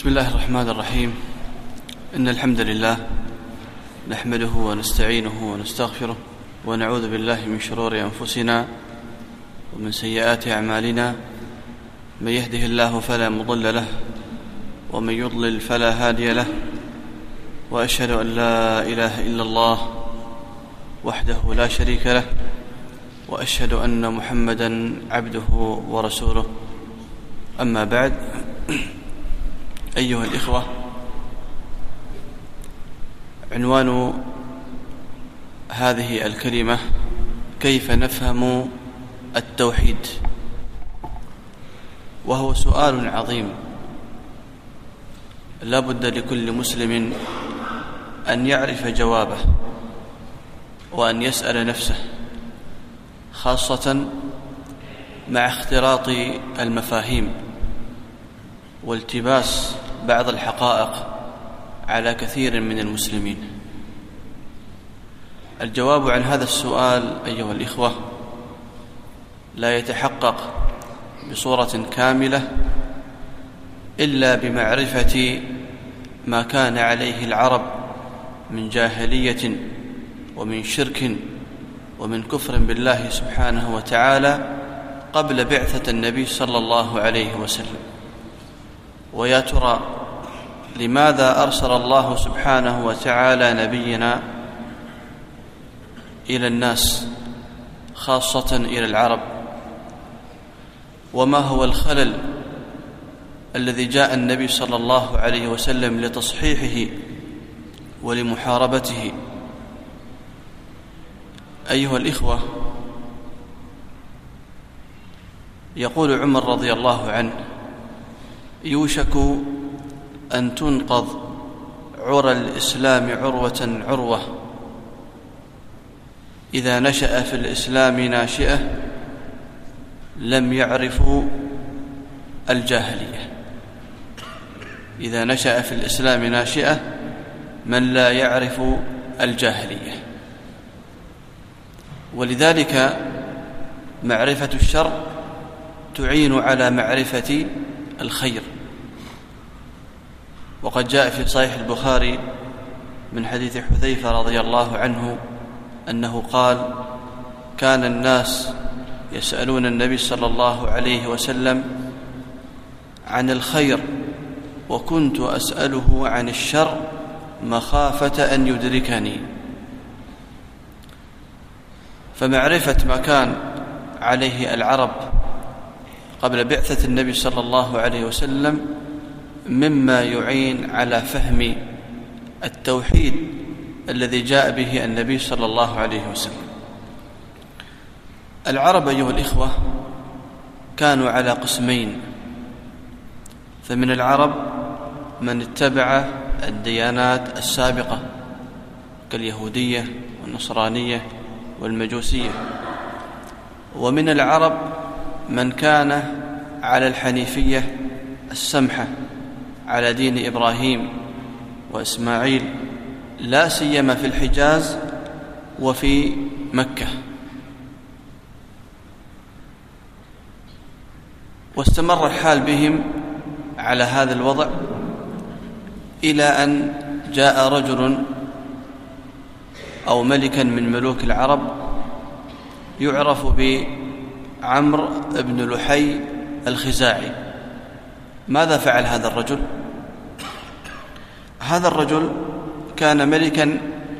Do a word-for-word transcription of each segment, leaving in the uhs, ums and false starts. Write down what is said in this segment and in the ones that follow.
بسم الله الرحمن الرحيم. إن الحمد لله نحمده ونستعينه ونستغفره ونعوذ بالله من شرور أنفسنا ومن سيئات أعمالنا. من يهده الله فلا مضل له ومن يضلل فلا هادي له، وأشهد أن لا إله إلا الله وحده لا شريك له، وأشهد أن محمدا عبده ورسوله. أما بعد، أيها الإخوة، عنوان هذه الكلمة كيف نفهم التوحيد، وهو سؤال عظيم لا بد لكل مسلم أن يعرف جوابه وأن يسأل نفسه، خاصة مع اختلاط المفاهيم والتباس بعض الحقائق على كثير من المسلمين. الجواب عن هذا السؤال أيها الإخوة لا يتحقق بصورة كاملة إلا بمعرفة ما كان عليه العرب من جاهلية ومن شرك ومن كفر بالله سبحانه وتعالى قبل بعثة النبي صلى الله عليه وسلم. ويا ترى لماذا أرسل الله سبحانه وتعالى نبينا إلى الناس، خاصة إلى العرب؟ وما هو الخلل الذي جاء النبي صلى الله عليه وسلم لتصحيحه ولمحاربته؟ أيها الإخوة، يقول عمر رضي الله عنه: يوشك أن تنقض عرى الإسلام عروة عروة، إذا نشأ في الإسلام ناشئة لم يعرفوا الجاهلية. إذا نشأ في الإسلام ناشئة من لا يعرف الجاهلية. ولذلك معرفة الشر تعين على معرفة الخير. وقد جاء في صحيح البخاري من حديث حذيفة رضي الله عنه أنه قال: كان الناس يسألون النبي صلى الله عليه وسلم عن الخير وكنت أسأله عن الشر مخافة أن يدركني. فمعرفة ما كان عليه العرب قبل بعثة النبي صلى الله عليه وسلم مما يعين على فهم التوحيد الذي جاء به النبي صلى الله عليه وسلم. العرب أيها الإخوة كانوا على قسمين: فمن العرب من اتبع الديانات السابقة كاليهودية والنصرانية والمجوسية، ومن العرب من كان على الحنيفية السمحة على دين إبراهيم وإسماعيل، لا سيما في الحجاز وفي مكة. واستمر الحال بهم على هذا الوضع إلى أن جاء رجل أو ملكا من ملوك العرب يعرف بعمرو بن لحي الخزاعي. ماذا فعل هذا الرجل؟ هذا الرجل كان ملكا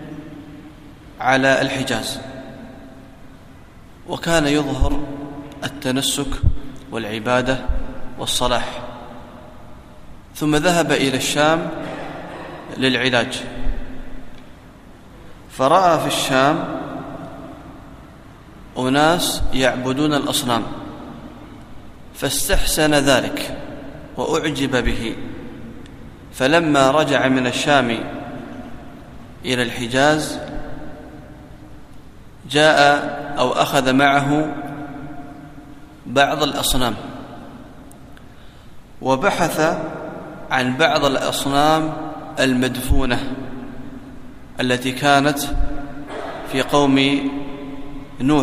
على الحجاز، وكان يظهر التنسك والعبادة والصلاح، ثم ذهب إلى الشام للعلاج، فرأى في الشام أناس يعبدون الأصنام فاستحسن ذلك وأعجب به. فلما رجع من الشام إلى الحجاز جاء أو أخذ معه بعض الأصنام وبحث عن بعض الأصنام المدفونة التي كانت في قوم نوح،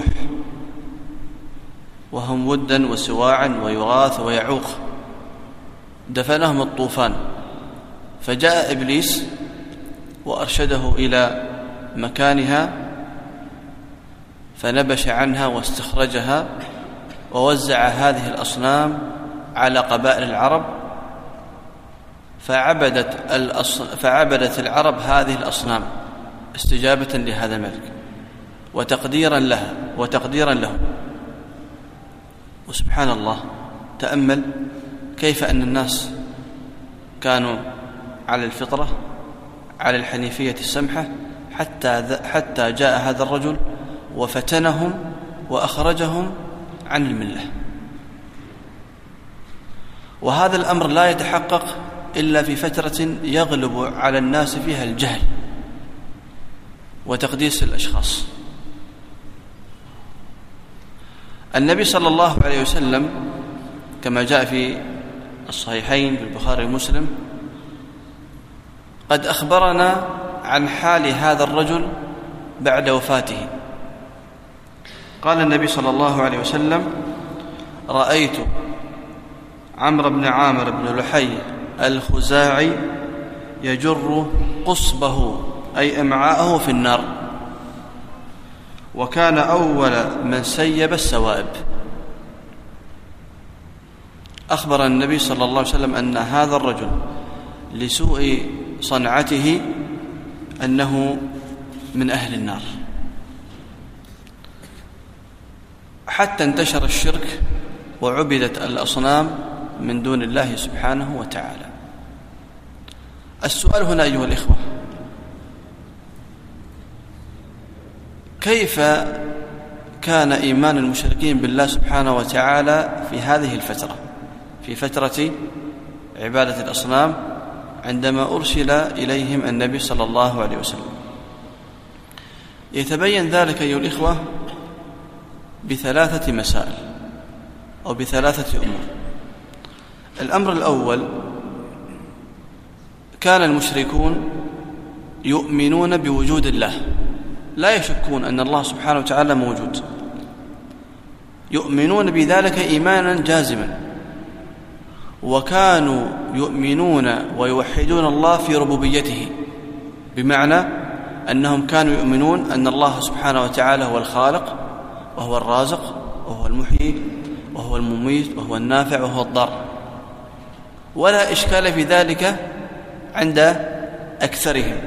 وهم ودا وسواعا ويغاث ويعوق، دفنهم الطوفان فجاء إبليس وأرشده إلى مكانها فنبش عنها واستخرجها ووزع هذه الأصنام على قبائل العرب، فعبدت, فعبدت العرب هذه الأصنام استجابة لهذا الملك وتقديرا لها وتقديرا له. وسبحان الله، تأمل كيف أن الناس كانوا على الفطرة على الحنيفية السمحة حتى, حتى جاء هذا الرجل وفتنهم وأخرجهم عن الملة. وهذا الأمر لا يتحقق إلا في فترة يغلب على الناس فيها الجهل وتقديس الأشخاص. النبي صلى الله عليه وسلم كما جاء في الصحيحين في البخاري ومسلم قد أخبرنا عن حال هذا الرجل بعد وفاته. قال النبي صلى الله عليه وسلم: رأيت عمرو بن عامر بن لحي الخزاعي يجر قصبه أي أمعاءه في النار، وكان أول من سيب السوائب. أخبر النبي صلى الله عليه وسلم أن هذا الرجل لسوء صنعته أنه من أهل النار، حتى انتشر الشرك وعبدت الأصنام من دون الله سبحانه وتعالى. السؤال هنا أيها الإخوة: كيف كان إيمان المشركين بالله سبحانه وتعالى في هذه الفترة، في فترة عبادة الأصنام، عندما أرسل إليهم النبي صلى الله عليه وسلم؟ يتبين ذلك أيها الإخوة بثلاثة مسائل أو بثلاثة أمور. الأمر الأول: كان المشركون يؤمنون بوجود الله، لا يشكون أن الله سبحانه وتعالى موجود، يؤمنون بذلك إيمانا جازما، وكانوا يؤمنون ويوحدون الله في ربوبيته، بمعنى أنهم كانوا يؤمنون أن الله سبحانه وتعالى هو الخالق وهو الرازق وهو المحيي وهو المميت وهو النافع وهو الضار، ولا إشكال في ذلك عند أكثرهم.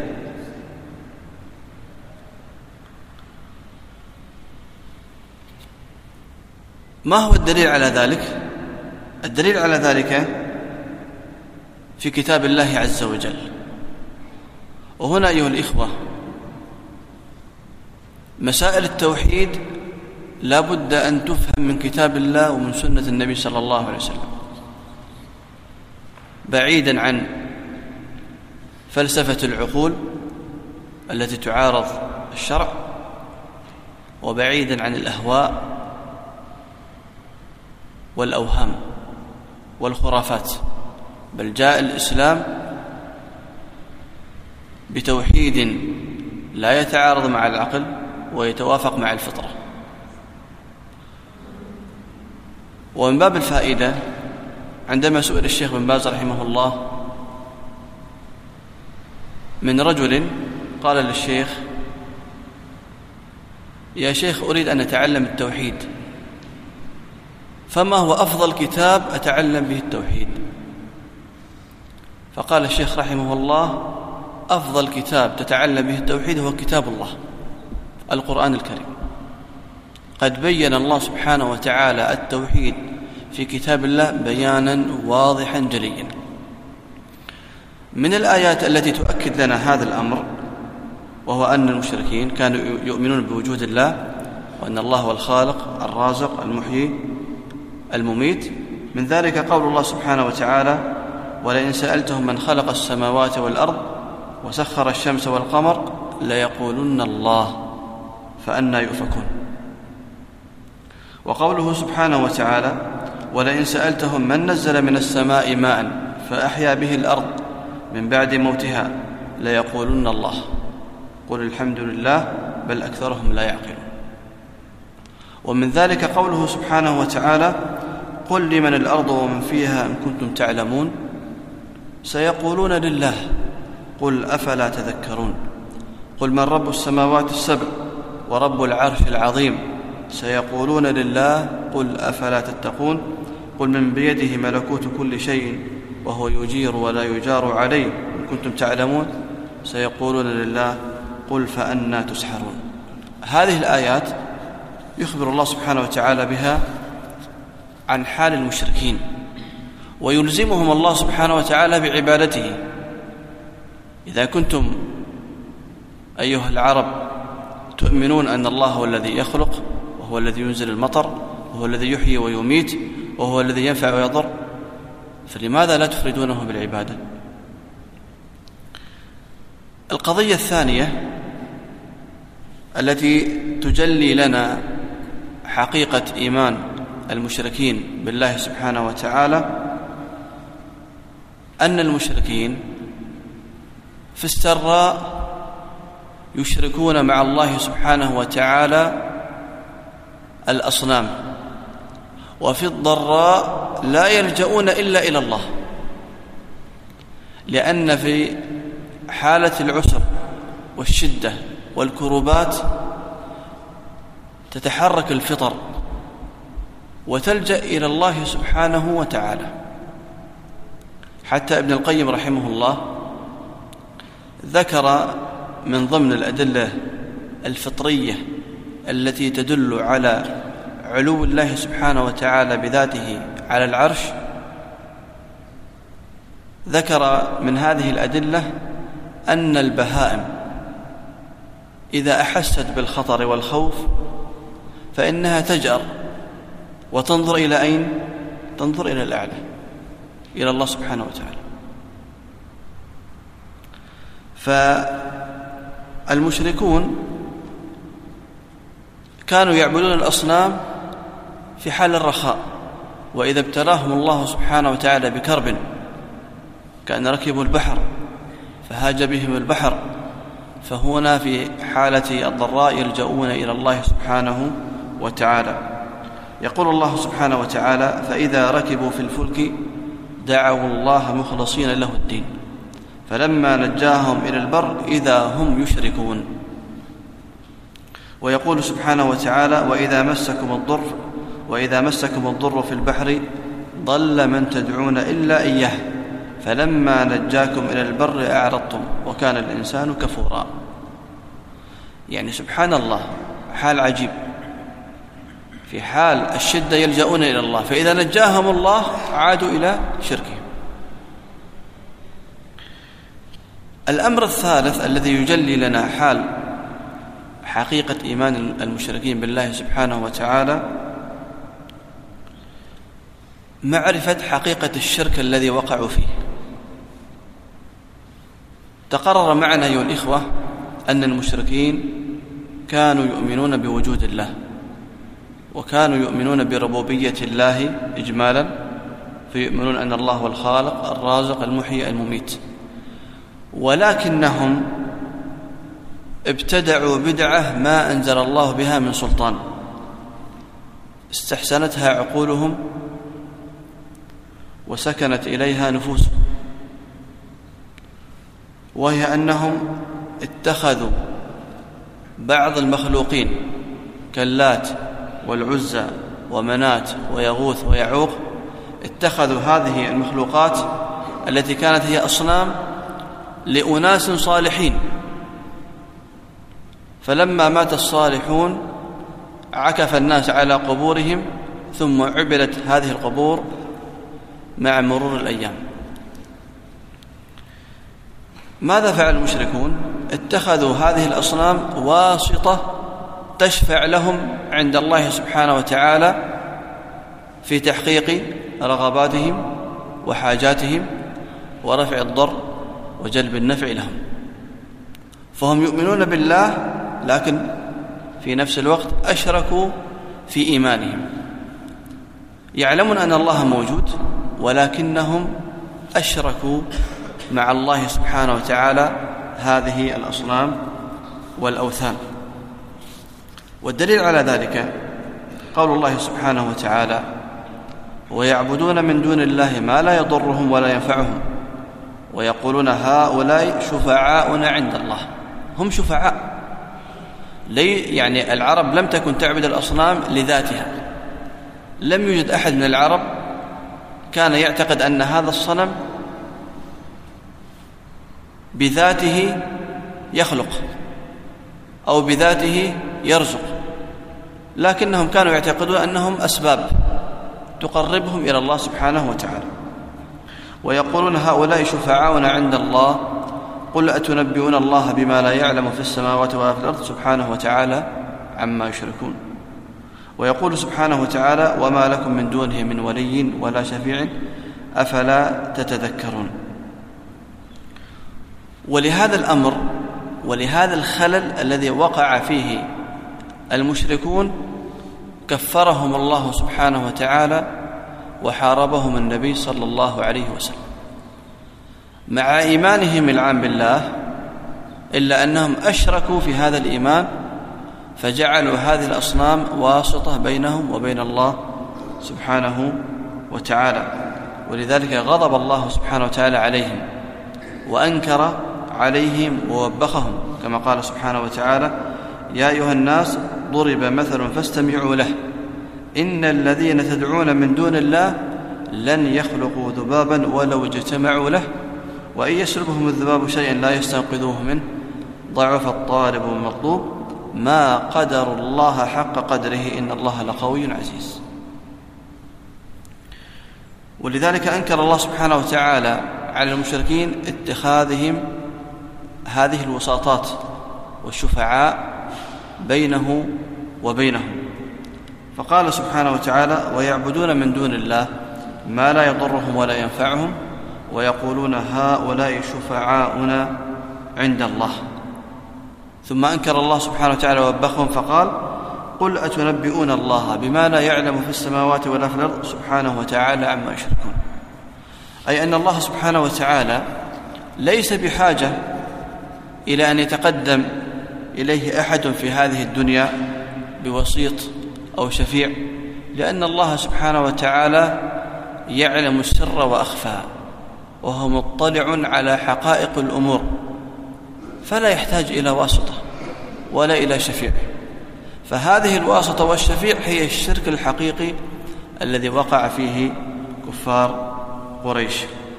ما هو الدليل على ذلك؟ الدليل على ذلك في كتاب الله عز وجل. وهنا أيها الإخوة مسائل التوحيد لا بد أن تفهم من كتاب الله ومن سنة النبي صلى الله عليه وسلم، بعيدا عن فلسفة العقول التي تعارض الشرع، وبعيدا عن الأهواء والأوهام والخرافات، بل جاء الإسلام بتوحيد لا يتعارض مع العقل ويتوافق مع الفطرة. ومن باب الفائدة، عندما سئل الشيخ بن باز رحمه الله من رجل قال للشيخ: يا شيخ، أريد أن أتعلم التوحيد، فما هو أفضل كتاب أتعلم به التوحيد؟ فقال الشيخ رحمه الله: أفضل كتاب تتعلم به التوحيد هو كتاب الله، القرآن الكريم. قد بين الله سبحانه وتعالى التوحيد في كتاب الله بيانا واضحا جليا. من الآيات التي تؤكد لنا هذا الأمر وهو أن المشركين كانوا يؤمنون بوجود الله، وأن الله هو الخالق الرازق المحيي المميت. من ذلك قول الله سبحانه وتعالى: ولئن سألتهم من خلق السماوات والأرض وسخر الشمس والقمر ليقولن الله فأنى يؤفكون. وقوله سبحانه وتعالى: ولئن سألتهم من نزل من السماء ماء فأحيا به الأرض من بعد موتها ليقولن الله قل الحمد لله بل أكثرهم لا يعقلون. ومن ذلك قوله سبحانه وتعالى: قل لمن الأرض ومن فيها إن كنتم تعلمون سيقولون لله قل أفلا تذكرون. قل من رب السماوات السبع ورب العرش العظيم سيقولون لله قل أفلا تتقون. قل من بيده ملكوت كل شيء وهو يجير ولا يجار عليه إن كنتم تعلمون سيقولون لله قل فأنى تسحرون. هذه الآيات يخبر الله سبحانه وتعالى بها عن حال المشركين، ويلزمهم الله سبحانه وتعالى بعبادته. إذا كنتم أيها العرب تؤمنون أن الله هو الذي يخلق وهو الذي ينزل المطر وهو الذي يحيي ويميت وهو الذي ينفع ويضر، فلماذا لا تفردونه بالعبادة؟ القضية الثانية التي تجلي لنا حقيقة إيمان المشركين بالله سبحانه وتعالى أن المشركين في السراء يشركون مع الله سبحانه وتعالى الأصنام، وفي الضراء لا يلجؤون إلا إلى الله، لأن في حالة العسر والشدة والكربات تتحرك الفطر وتلجأ إلى الله سبحانه وتعالى. حتى ابن القيم رحمه الله ذكر من ضمن الأدلة الفطرية التي تدل على علو الله سبحانه وتعالى بذاته على العرش، ذكر من هذه الأدلة أن البهائم إذا أحست بالخطر والخوف فإنها تجأر وتنظر إلى أين؟ تنظر إلى الأعلى، إلى الله سبحانه وتعالى. فالمشركون كانوا يعبدون الأصنام في حال الرخاء، وإذا ابتلاهم الله سبحانه وتعالى بكرب كأن ركبوا البحر فهاج بهم البحر، فهنا في حالة الضراء يلجؤون إلى الله سبحانه وتعالى. يقول الله سبحانه وتعالى: فإذا ركبوا في الفلك دعوا الله مخلصين له الدين فلما نجاهم إلى البر إذا هم يشركون. ويقول سبحانه وتعالى: وإذا مسكم الضر وإذا مسكم الضر في البحر ضل من تدعون إلا إياه فلما نجاكم إلى البر أعرضتم وكان الإنسان كفورا. يعني سبحان الله، حال عجيب. في حال الشدة يلجؤون إلى الله، فإذا نجاهم الله عادوا إلى شركهم. الأمر الثالث الذي يجلي لنا حال حقيقة إيمان المشركين بالله سبحانه وتعالى معرفة حقيقة الشرك الذي وقعوا فيه. تقرر معنا أيها الإخوة أن المشركين كانوا يؤمنون بوجود الله، وكانوا يؤمنون بربوبية الله إجمالا، فيؤمنون أن الله هو الخالق الرازق المحيي المميت، ولكنهم ابتدعوا بدعة ما أنزل الله بها من سلطان استحسنتها عقولهم وسكنت إليها نفوسهم، وهي أنهم اتخذوا بعض المخلوقين كاللات والعزى ومنات ويغوث ويعوق، اتخذوا هذه المخلوقات التي كانت هي أصنام لأناس صالحين، فلما مات الصالحون عكف الناس على قبورهم ثم عبدت هذه القبور مع مرور الأيام. ماذا فعل المشركون؟ اتخذوا هذه الأصنام واسطة تشفع لهم عند الله سبحانه وتعالى في تحقيق رغباتهم وحاجاتهم ورفع الضر وجلب النفع لهم. فهم يؤمنون بالله، لكن في نفس الوقت أشركوا في إيمانهم. يعلمون أن الله موجود، ولكنهم أشركوا مع الله سبحانه وتعالى هذه الأصنام والأوثان. والدليل على ذلك قول الله سبحانه وتعالى: ويعبدون من دون الله ما لا يضرهم ولا ينفعهم ويقولون هؤلاء شفعاؤنا عند الله. هم شفعاء، لي يعني العرب لم تكن تعبد الأصنام لذاتها، لم يوجد أحد من العرب كان يعتقد أن هذا الصنم بذاته يخلق أو بذاته يرزق، لكنهم كانوا يعتقدون أنهم أسباب تقربهم إلى الله سبحانه وتعالى. ويقولون هؤلاء شفعاؤنا عند الله قل أتنبئون الله بما لا يعلم في السماوات ولا في الأرض سبحانه وتعالى عما يشركون. ويقول سبحانه وتعالى وما لكم من دونه من ولي ولا شفيع أفلا تتذكرون. ولهذا الأمر ولهذا الخلل الذي وقع فيه المشركون كفرهم الله سبحانه وتعالى وحاربهم النبي صلى الله عليه وسلم مع إيمانهم العام بالله، إلا أنهم أشركوا في هذا الإيمان فجعلوا هذه الأصنام واسطة بينهم وبين الله سبحانه وتعالى. ولذلك غضب الله سبحانه وتعالى عليهم وأنكر عليهم ووبخهم، كما قال سبحانه وتعالى يا أيها الناس ضرب مثل فاستمعوا له إن الذين تدعون من دون الله لن يخلقوا ذبابا ولو اجتمعوا له وإن يسلبهم الذباب شيئا لا يستنقذوه منه ضعف الطالب والمطلوب ما قدر الله حق قدره إن الله لقوي عزيز. ولذلك أنكر الله سبحانه وتعالى على المشركين اتخاذهم هذه الوساطات والشفعاء بينه وبينهم، فقال سبحانه وتعالى ويعبدون من دون الله ما لا يضرهم ولا ينفعهم ويقولون هؤلاء شفعاؤنا عند الله. ثم أنكر الله سبحانه وتعالى ووبخهم فقال قل أتنبئون الله بما لا يعلم في السماوات ولا في الأرض سبحانه وتعالى عما يشركون. أي أن الله سبحانه وتعالى ليس بحاجة إلى أن يتقدم إليه أحد في هذه الدنيا بوسيط أو شفيع، لأن الله سبحانه وتعالى يعلم السر وأخفى وهو مطلع على حقائق الأمور، فلا يحتاج إلى واسطة ولا إلى شفيع. فهذه الواسطة والشفيع هي الشرك الحقيقي الذي وقع فيه كفار قريش.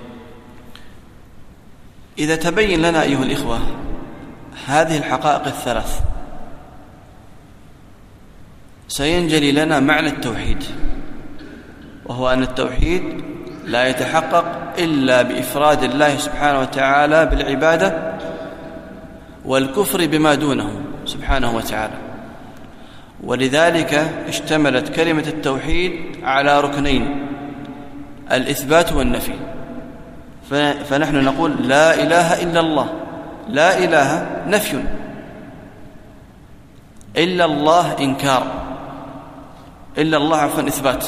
إذا تبين لنا أيها الإخوة هذه الحقائق الثلاث سينجلي لنا معنى التوحيد، وهو أن التوحيد لا يتحقق إلا بإفراد الله سبحانه وتعالى بالعبادة والكفر بما دونه سبحانه وتعالى. ولذلك اشتملت كلمة التوحيد على ركنين الإثبات والنفي، فنحن نقول لا إله إلا الله، لا إله نفي، إلا الله إنكار، إلا الله عفوا إثبات.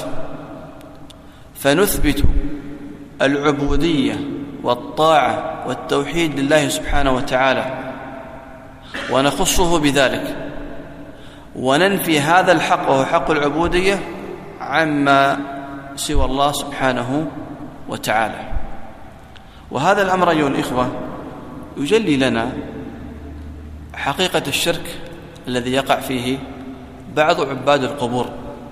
فنثبت العبودية والطاعة والتوحيد لله سبحانه وتعالى ونخصه بذلك، وننفي هذا الحق وهو حق العبودية عما سوى الله سبحانه وتعالى. وهذا الأمر أيها الإخوة يجلي لنا حقيقة الشرك الذي يقع فيه بعض عباد القبور.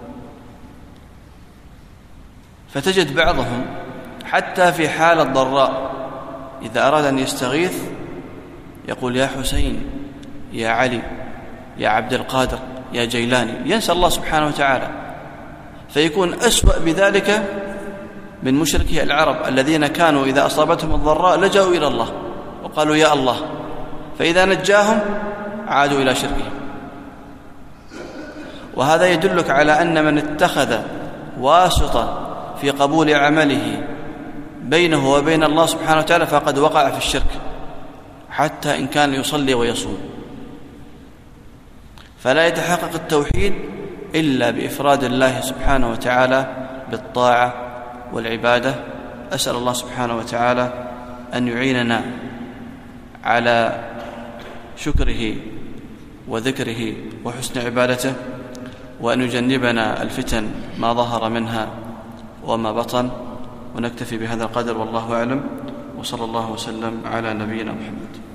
فتجد بعضهم حتى في حال الضراء إذا أراد أن يستغيث يقول يا حسين يا علي يا عبد القادر يا جيلاني، ينسى الله سبحانه وتعالى، فيكون أسوأ بذلك من مشركي العرب الذين كانوا إذا أصابتهم الضراء لجأوا إلى الله وقالوا يا الله، فإذا نجاهم عادوا إلى شركهم. وهذا يدلك على أن من اتخذ واسطة في قبول عمله بينه وبين الله سبحانه وتعالى فقد وقع في الشرك حتى إن كان يصلي ويصوم. فلا يتحقق التوحيد إلا بإفراد الله سبحانه وتعالى بالطاعة والعبادة. أسأل الله سبحانه وتعالى أن يعيننا على شكره وذكره وحسن عبادته، وأن يجنبنا الفتن ما ظهر منها وما بطن. ونكتفي بهذا القدر والله أعلم. وصلى الله وسلم على نبينا محمد.